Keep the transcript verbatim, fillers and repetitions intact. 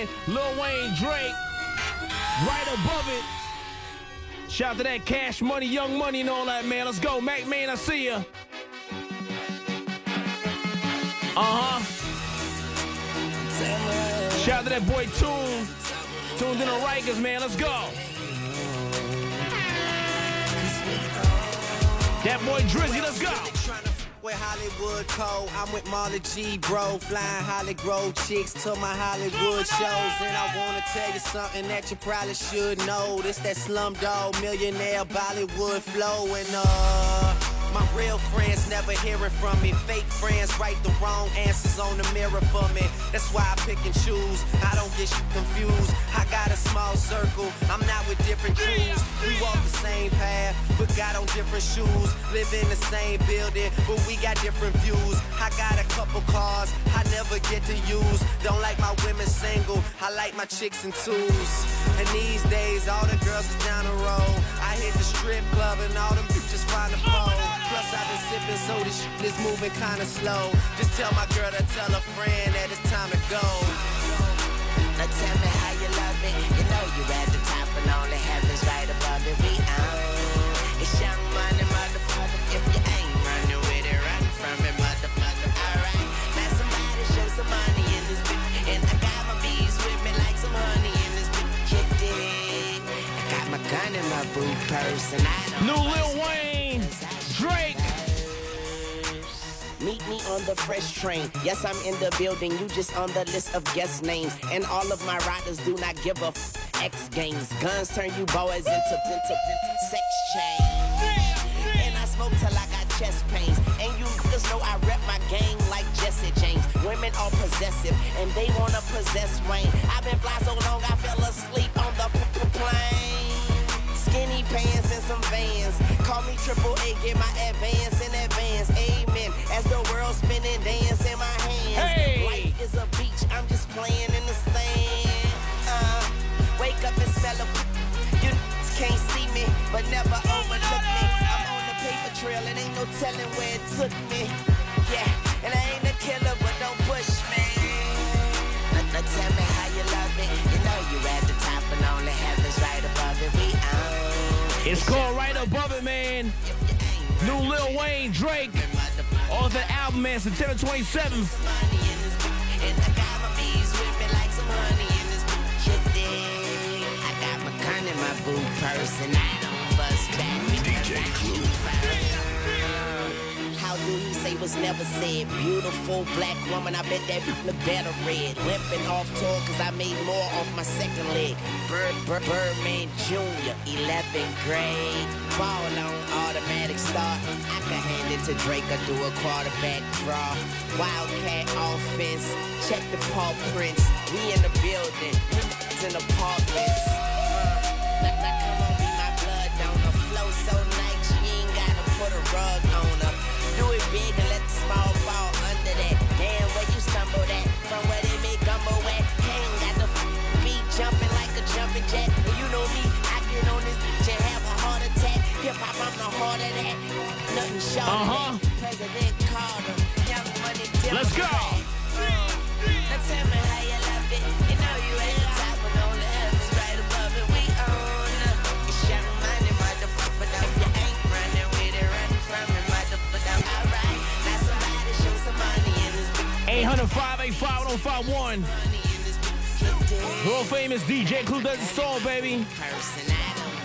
man. Lil Wayne, Drake. Right above it. Shout out to that Cash Money, Young Money and all that, man. Let's go. Mac Man, I see ya. Uh-huh. Shout out to that boy Tune. Tuned in the Rikers, man. Let's go. That boy Drizzy, let's go. With Hollywood Code, I'm with Marley G, bro. Flying Holly Grove chicks to my Hollywood shows. And I wanna tell you something that you probably should know. This that Slumdog Millionaire Bollywood flow. And uh my real friends never hearing from me. Fake friends write the wrong answers on the mirror for me. That's why I pick and choose. I don't get shit confused. I got a small circle. I'm not with different crews. We walk the same path, but got on different shoes. Live in the same building, but we got different views. I got a couple cars I never get to use. Don't like my women single. I like my chicks in twos. And these days, all the girls is down the road. I hit the strip club and all them bitches find a pole. Plus I've been sipping, so this shit is moving kinda slow. Just tell my girl to tell a friend that it's time to go. Now tell me how you love it. You know you at the top and all the heavens right above it. We own. It's Young Money, motherfucker. If you ain't running with it, run from it, motherfucker. Alright, now somebody show some money in this bitch. And I got my bees with me like some honey in this bitch. You dig? I got my gun in my boot purse and I don't. New Lil Wayne. Drake. Meet me on the fresh train. Yes, I'm in the building. You just on the list of guest names. And all of my riders do not give a f- X games. Guns turn you boys into, into, into sex change. And I smoke till I got chest pains. And you niggas know I rep my gang like Jesse James. Women are possessive and they wanna possess Wayne. I've been fly so long I fell asleep on the p- p- plane. Skinny pants and some Vans. Call me Triple A, get my advance in advance. Amen. As the world spinning, dance in my hands. Hey. Life is a beach, I'm just playing in the sand. Uh, wake up and smell a. You can't see me, but never overlook me. I'm on the paper trail, and ain't no telling where it took me. Yeah, and I ain't a killer, but don't push me. Now, now tell me how you love it. You know you at the top and only heaven's right above it. We own. It's called Right Above It, man. New Lil Wayne, Drake. All the album, man, September twenty-seventh. And I got my bees with me like some honey in this bitch. I got my gun in my boot purse and I don't bust back. D J Clue. How do you say was never said? Beautiful black woman, I bet that look better red. Limping off tour cause I made more off my second leg. Bird, Bird, Birdman Junior, eleventh grade. Ball on automatic start. I can hand it to Drake or do a quarterback draw. Wildcat offense, check the paw prints. We in the building, in apartments. Now, now come on, be my blood donor. Flow so nice, you ain't gotta put a rug on her. Do it big and let the small fall under that. Damn, where you stumble at? From where they make gumbo at? Hang got the f- beat jumping like a jumping jack. And you know me, I get on this bitch and have a heart attack. Hip hop, I'm the heart of that. Nothing short Uh-huh. of that. President Carter, Young Money, Democrat. Let's go. Now tell me how you loved it. You know you at the top and on the heavens right above it. We own up. It's Young Money, motherfucker. If you ain't running with it, run from it, motherfucker. Alright, now somebody show some money in this bitch. eight hundred, five eight five, one oh five one. Money in this bitch. World famous D J Clue does it all, baby. Person, I don't